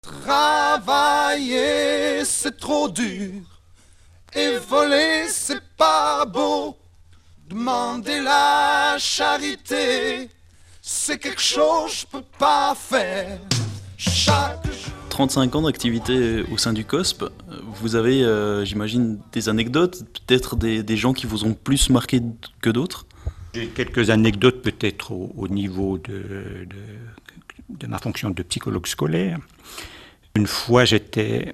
Travailler, c'est trop dur. Et voler, c'est pas beau. Demander la charité, c'est quelque chose que je peux pas faire. Chaque jour. 35 ans d'activité au sein du COSP, vous avez, j'imagine, des anecdotes, peut-être des gens qui vous ont plus marqué que d'autres? J'ai quelques anecdotes peut-être au niveau de ma fonction de psychologue scolaire. Une fois, je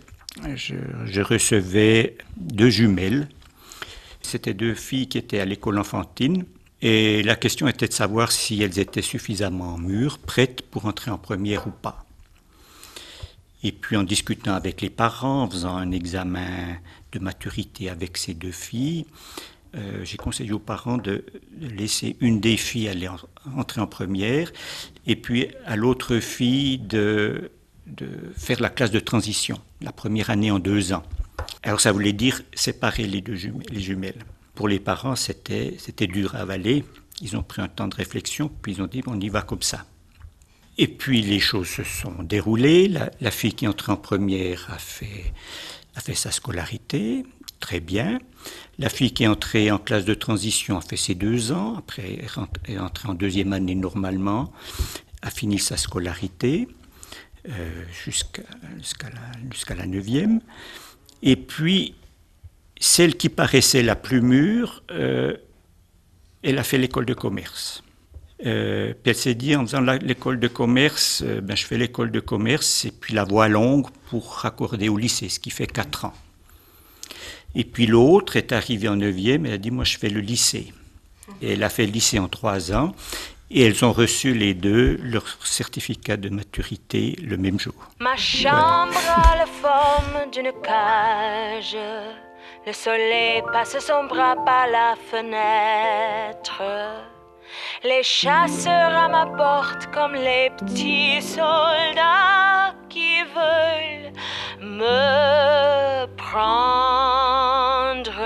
recevais 2 jumelles. C'était 2 filles qui étaient à l'école enfantine. Et la question était de savoir si elles étaient suffisamment mûres, prêtes pour entrer en première ou pas. Et puis en discutant avec les parents, en faisant un examen de maturité avec ces 2 filles, j'ai conseillé aux parents de laisser une des filles aller entrer en première et puis à l'autre fille de faire la classe de transition, la première année en 2 ans. Alors ça voulait dire séparer les jumelles. Pour les parents, c'était dur à avaler. Ils ont pris un temps de réflexion, puis ils ont dit on y va comme ça. Et puis les choses se sont déroulées. La fille qui est entrée en première a fait sa scolarité, très bien. La fille qui est entrée en classe de transition a fait ses 2 ans, après est entrée en 2e année normalement, a fini sa scolarité jusqu'à la 9e. Et puis, celle qui paraissait la plus mûre, elle a fait l'école de commerce. Puis elle s'est dit, en faisant l'école de commerce, je fais l'école de commerce et puis la voie longue pour raccorder au lycée, ce qui fait 4 ans. Et puis l'autre est arrivée en 9e, elle a dit, moi je fais le lycée. Et elle a fait le lycée en 3 ans et elles ont reçu les 2 leur certificat de maturité le même jour. Ma chambre a la forme d'une cage. Le soleil passe son bras par la fenêtre. Les chasseurs à ma porte comme les petits soldats qui veulent me prendre.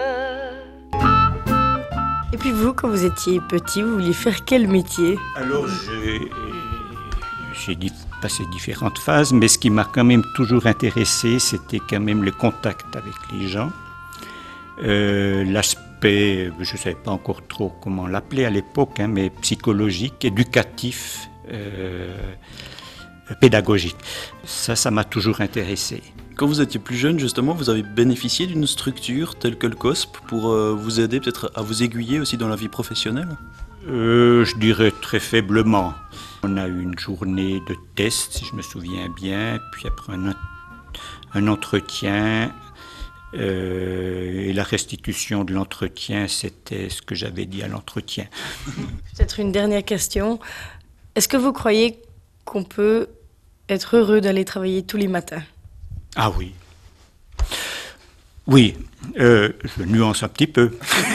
Et puis vous, quand vous étiez petit, vous vouliez faire quel métier? Alors j'ai passé différentes phases, mais ce qui m'a quand même toujours intéressé, c'était quand même le contact avec les gens. L'aspect, je ne savais pas encore trop comment l'appeler à l'époque, mais psychologique, éducatif, pédagogique. Ça m'a toujours intéressé. Quand vous étiez plus jeune, justement, vous avez bénéficié d'une structure telle que le COSP pour vous aider peut-être à vous aiguiller aussi dans la vie professionnelle? Je dirais très faiblement. On a eu une journée de test, si je me souviens bien, puis après un entretien. Et la restitution de l'entretien, c'était ce que j'avais dit à l'entretien. Peut-être une dernière question. Est-ce que vous croyez qu'on peut être heureux d'aller travailler tous les matins? Ah oui. Oui, je nuance un petit peu.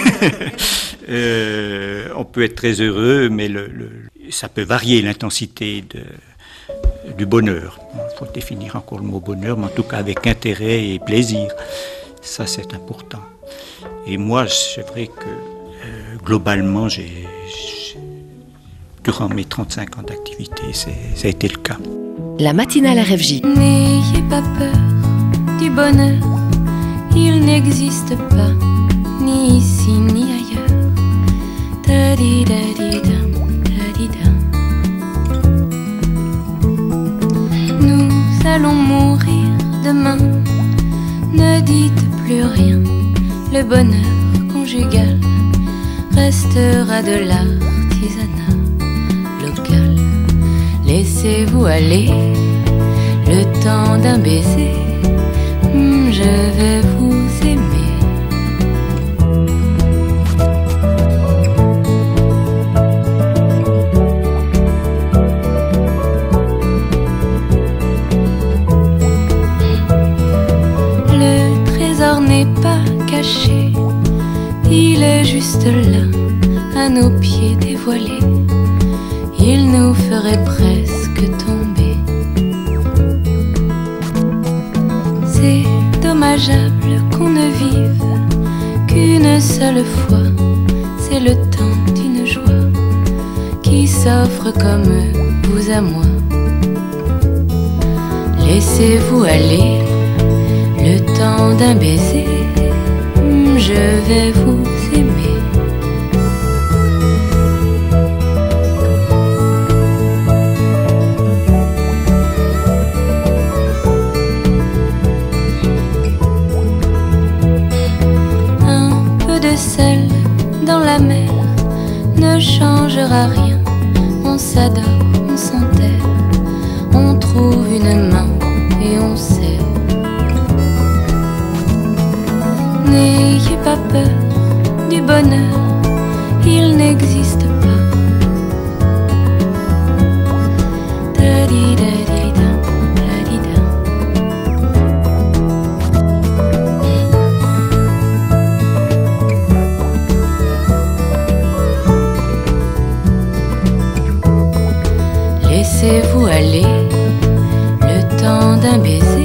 On peut être très heureux, mais ça peut varier l'intensité du bonheur. Il faut définir encore le mot bonheur, mais en tout cas avec intérêt et plaisir. Ça, c'est important. Et moi, c'est vrai que globalement, durant mes 35 ans d'activité, ça a été le cas. La matinale RFJ. N'ayez pas peur du bonheur, il n'existe pas, ni ici ni ailleurs. Ta-di-da-di-dam, ta-di-dam. Nous allons mourir demain, ne dites plus rien. Le bonheur conjugal restera de l'artisanat local. Laissez-vous aller, le temps d'un baiser, je vais vous aimer. Le trésor n'est pas caché, il est juste là, à nos pieds dévoilés. Il nous ferait presque tomber. C'est dommageable qu'on ne vive qu'une seule fois. C'est le temps d'une joie qui s'offre comme vous à moi. Laissez-vous aller le temps d'un baiser, je vais vous aimer. Un peu de sel dans la mer ne changera rien. On s'adore, on s'enterre, on trouve une main et on sait. N'ayez pas peur du bonheur, il n'existe pas. Da-di-da-di-da, da-di-da. Laissez-vous aller le temps d'un baiser,